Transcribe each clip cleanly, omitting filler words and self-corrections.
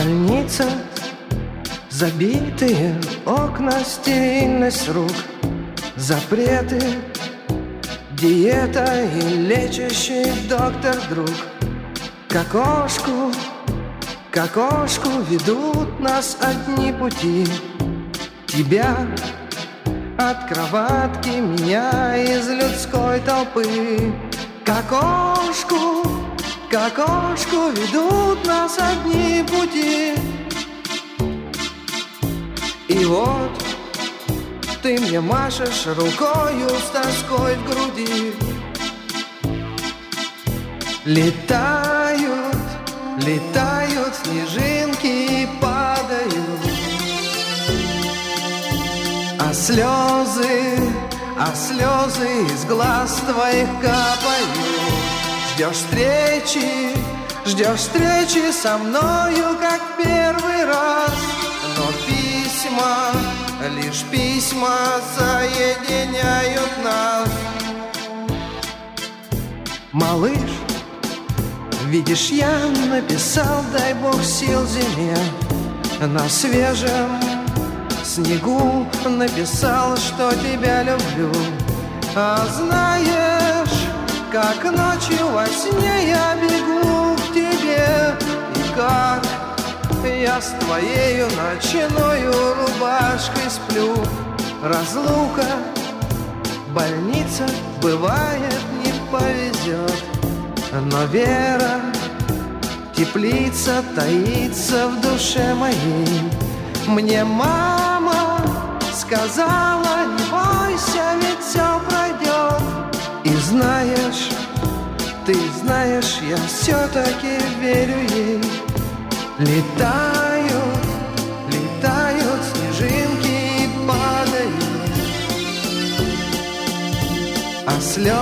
Больница, забитые окна, стерильность рук, запреты, диета и лечащий доктор-друг. К окошку ведут нас одни пути. Тебя от кроватки, меня из людской толпы. К окошку ведут нас одни пути. И вот ты мне машешь рукою с тоской в груди. Летают снежинки и падают, а слезы из глаз твоих капают. Ждешь встречи со мною, как первый раз. Но лишь письма соединяют нас. Малыш, видишь, я написал, дай Бог сил зиме. На свежем снегу написал, что тебя люблю. А знаешь, как ночью во сне я бегу к тебе, и как я с твоею ночною рубашкой сплю. Разлука, больница, бывает, не повезет. Но вера, теплица таится в душе моей. Мне мама сказала, не бойся, ведь все пройдет. И ты знаешь, я все-таки верю ей. Летают снежинки и падают, а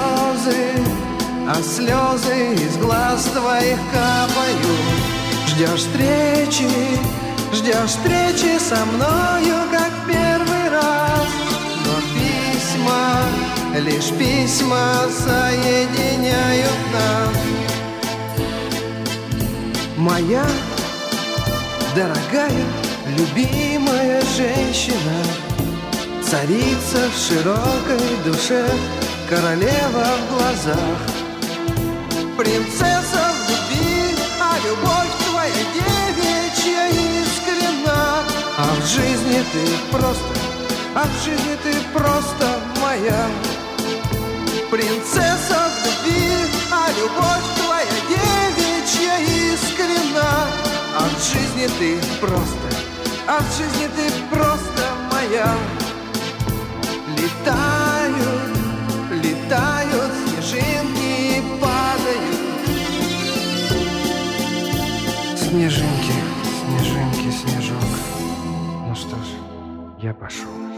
слезы из глаз твоих капают. Ждешь встречи со мною, как первый раз. Но лишь письма соединяют нас. Моя дорогая, любимая женщина, царица в широкой душе, королева в глазах, принцесса в любви, а любовь твоя девичья искренна. А в жизни ты просто моя. Принцесса в любви, а любовь твоя девичья искренна. А в жизни ты просто моя. Летают снежинки и падают. Снежинки, снежок. Ну что ж, я пошел.